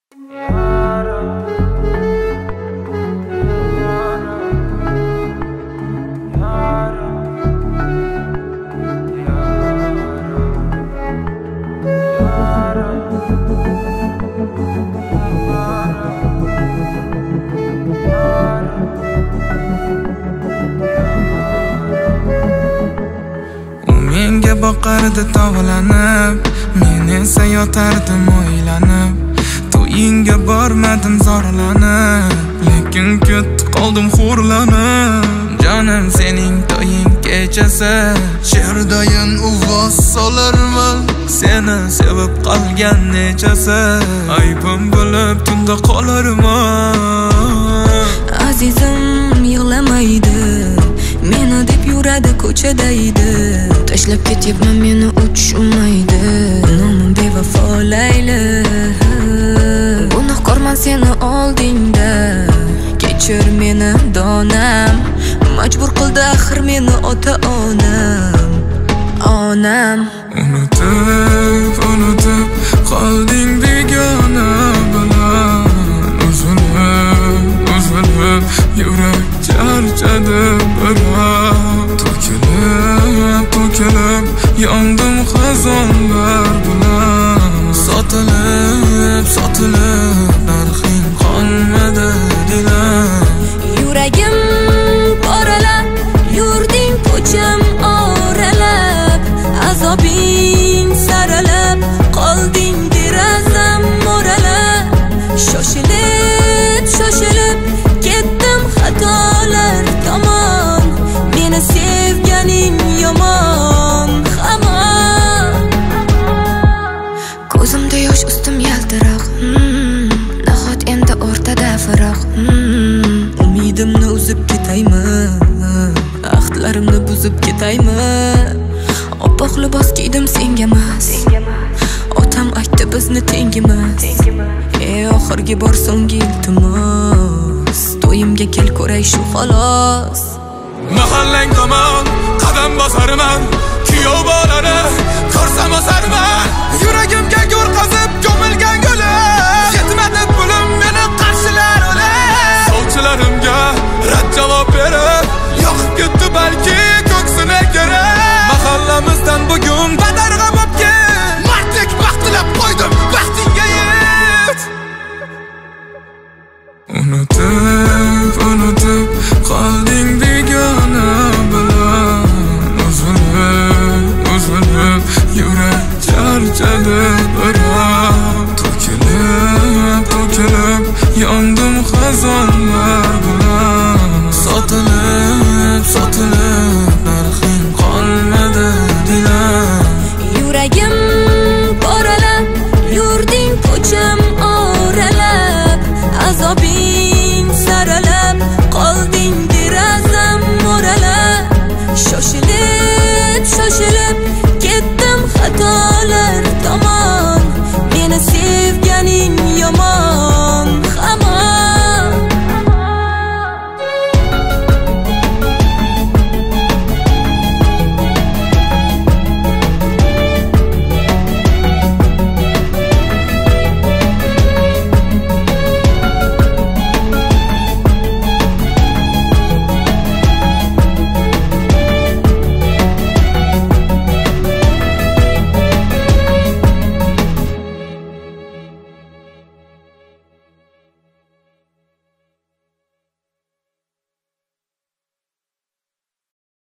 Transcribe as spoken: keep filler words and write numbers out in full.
Menga boqardi tovlanib, men esa yotardim o'ylanib. To'yingga bormadim zorlanib, lekin ketdi qoldim xo'rlanib. Jonim sening to'ying kechasi, sherdayin uvoz solarman. Seni sevib qolgan nechasi, aybim bilib tunda qolarman. Azizim yig'lamaydi, meni deb yuradi ko'chadaydi. Tashlab ketyapman meni uchmaydi, nomim bevafo Layli. Gunohkorman seni oldingda, kechir meni donam. Majbur qildi axir meni ota-onam, onam. Unutib, unutib qolding begona bilan. Uzilib, uzilib yurak charchadi biroq. To'kilib, to'kilib yondim xazonlar bilan. Sotilib, sotilib narxing qolmadi dilam. Yuragim poralab, yurding ko'cham oralab. Azobing saralab, qolding derazam mo'ralab. Shoshilib, shoshilib ketdim xatolar tomon. Meni sevganing yomon hamon. Ko'zimda yosh, ustim yaltiroq. hmm, Nahot endi o'rtada firoq. hmm, Umidimni uzib ketaymi, ahdlarimni buzib ketaymi? Oppoq libos kiydim sengamas, otam aytdi bizni tengimas. Ey oxirgi bor so'nggi iltimos, to'yimga kel ko'ray shu xolos. Mahallang tomon qadam bosarman, kuyov bolani ko'rsam osarman. Yuragimga go'r qazib